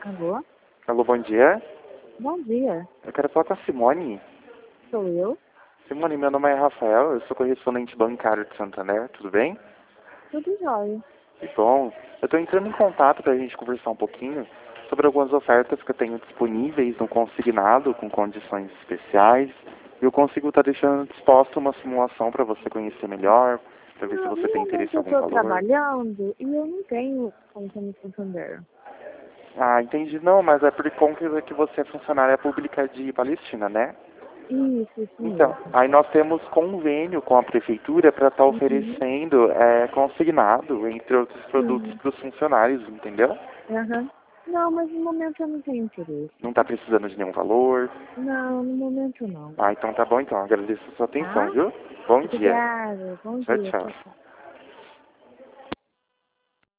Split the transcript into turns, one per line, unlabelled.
Alô?
Alô, bom dia.
Bom dia.
Eu quero falar com a Simone.
Sou eu?
Simone, meu nome é Rafael, eu sou correspondente bancário de Santander, tudo bem?
Tudo jóia.
Que bom. Eu estou entrando em contato para a gente conversar um pouquinho sobre algumas ofertas que eu tenho disponíveis no consignado, com condições especiais. E eu consigo estar deixando disposto uma simulação para você conhecer melhor, para ver se
Não,
você
no
tem interesse
momento
em
eu
algum
estou
valor.
trabalhando e eu não tenho conta no Santander.
Ah, entendi. Não, mas é por conta que você é funcionária pública de Palestina, né?
Isso
Então,
mesmo.
aí nós temos convênio com a prefeitura para estar
Uhum.
oferecendo consignado, entre outros produtos,
Sim.
para os funcionários, entendeu?
Aham. Não, mas no momento eu não tenho interesse.
Não está precisando de nenhum valor.
Não, no momento não.
Ah, então tá bom então. Agradeço a sua atenção,
Tá?
viu? Bom dia.
Obrigada. Bom
Tchau,
dia.
tchau.
Tchau, tchau.